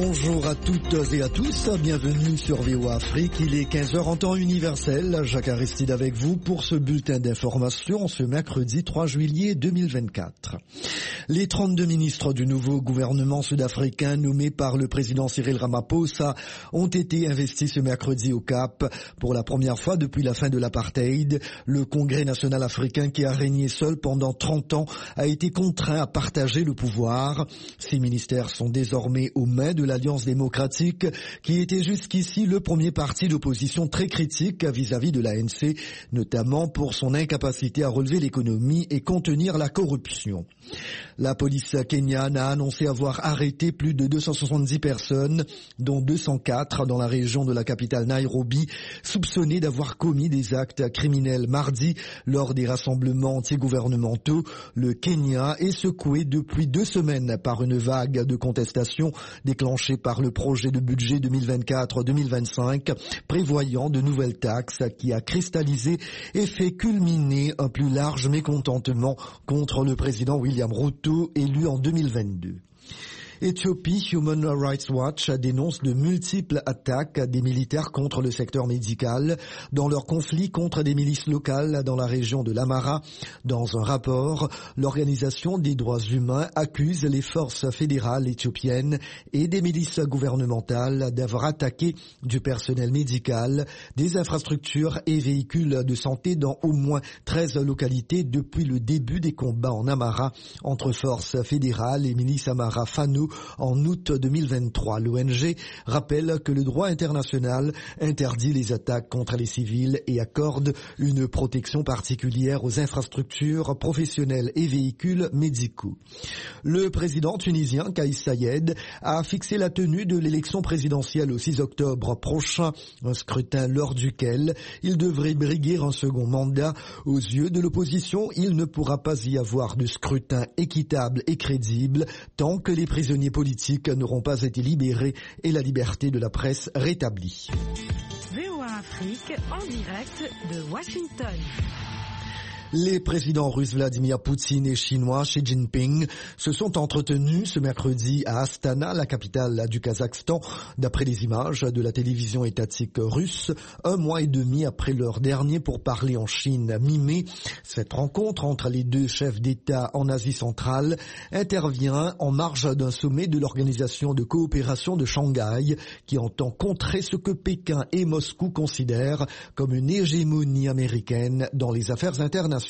Bonjour à toutes et à tous, bienvenue sur VOA Afrique, il est 15h en temps universel, Jacques Aristide avec vous pour ce bulletin d'information ce mercredi 3 juillet 2024. Les 32 ministres du nouveau gouvernement sud-africain nommés par le président Cyril Ramaphosa ont été investis ce mercredi au Cap. Pour la première fois depuis la fin de l'apartheid, le Congrès national africain qui a régné seul pendant 30 ans a été contraint à partager le pouvoir. Ces ministères sont désormais aux mains de l'Alliance démocratique qui était jusqu'ici le premier parti d'opposition très critique vis-à-vis de l'ANC, notamment pour son incapacité à relever l'économie et contenir la corruption. La police kenyane a annoncé avoir arrêté plus de 270 personnes, dont 204 dans la région de la capitale Nairobi, soupçonnées d'avoir commis des actes criminels mardi lors des rassemblements anti-gouvernementaux. Le Kenya est secoué depuis 2 semaines par une vague de contestation déclenchée par le projet de budget 2024-2025 prévoyant de nouvelles taxes qui a cristallisé et fait culminer un plus large mécontentement contre le président William Ruto élu en 2022. Éthiopie, Human Rights Watch dénonce de multiples attaques des militaires contre le secteur médical dans leur conflit contre des milices locales dans la région de l'Amhara. Dans un rapport, l'Organisation des droits humains accuse les forces fédérales éthiopiennes et des milices gouvernementales d'avoir attaqué du personnel médical, des infrastructures et véhicules de santé dans au moins 13 localités depuis le début des combats en Amhara entre forces fédérales et milices Amhara Fano en août 2023. L'ONG rappelle que le droit international interdit les attaques contre les civils et accorde une protection particulière aux infrastructures professionnelles et véhicules médicaux. Le président tunisien Kais Saied a fixé la tenue de l'élection présidentielle au 6 octobre prochain, un scrutin lors duquel il devrait briguer un second mandat. Aux yeux de l'opposition, il ne pourra pas y avoir de scrutin équitable et crédible tant que les prisonniers politiques n'auront pas été libérés et la liberté de la presse rétablie. VOA Afrique en direct de Washington. Les présidents russes Vladimir Poutine et chinois Xi Jinping se sont entretenus ce mercredi à Astana, la capitale du Kazakhstan, d'après les images de la télévision étatique russe, 1 mois et demi après leur dernier pourparlers en Chine mi-mai. Cette rencontre entre les deux chefs d'État en Asie centrale intervient en marge d'un sommet de l'Organisation de coopération de Shanghai qui entend contrer ce que Pékin et Moscou considèrent comme une hégémonie américaine dans les affaires internationales.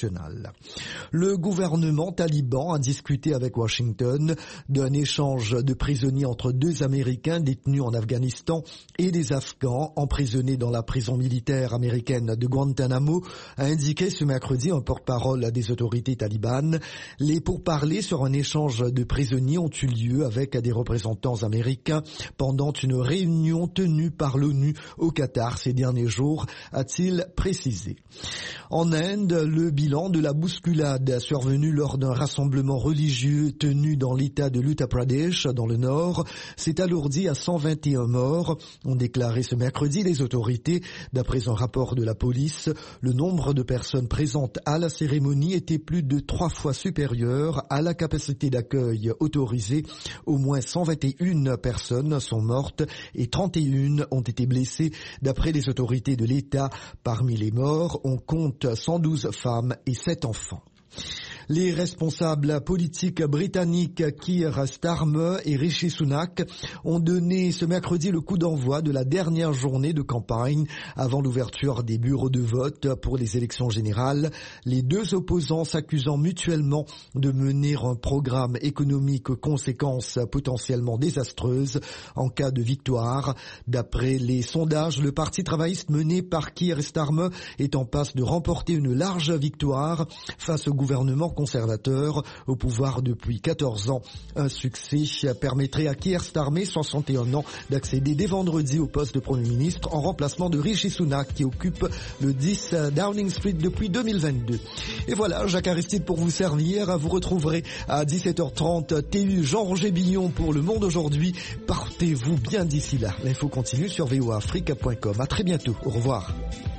Le gouvernement taliban a discuté avec Washington d'un échange de prisonniers entre 2 Américains détenus en Afghanistan et des Afghans emprisonnés dans la prison militaire américaine de Guantanamo, a indiqué ce mercredi un porte-parole des autorités talibanes. Les pourparlers sur un échange de prisonniers ont eu lieu avec des représentants américains pendant une réunion tenue par l'ONU au Qatar ces derniers jours, a-t-il précisé. En Inde, le bilan de la bousculade survenue lors d'un rassemblement religieux tenu dans l'état de l'Uttar Pradesh, dans le nord, s'est alourdi à 121 morts, ont déclaré ce mercredi les autorités. D'après un rapport de la police, le nombre de personnes présentes à la cérémonie était plus de 3 fois supérieur à la capacité d'accueil autorisée. Au moins 121 personnes sont mortes et 31 ont été blessées. D'après les autorités de l'État, parmi les morts, on compte 112 femmes et 7 enfants. Les responsables politiques britanniques Keir Starmer et Rishi Sunak ont donné ce mercredi le coup d'envoi de la dernière journée de campagne avant l'ouverture des bureaux de vote pour les élections générales. Les 2 opposants s'accusant mutuellement de mener un programme économique aux conséquences potentiellement désastreuses en cas de victoire. D'après les sondages, le parti travailliste mené par Keir Starmer est en passe de remporter une large victoire face au gouvernement conservateur au pouvoir depuis 14 ans. Un succès permettrait à Keir Starmer, 61 ans, d'accéder dès vendredi au poste de Premier ministre en remplacement de Rishi Sunak qui occupe le 10 Downing Street depuis 2022. Et voilà, Jacques Aristide pour vous servir. Vous retrouverez à 17h30 TU Jean-Roger Billon pour Le Monde Aujourd'hui. Partez-vous bien d'ici là. L'info continue sur voafrique.com. À très bientôt. Au revoir.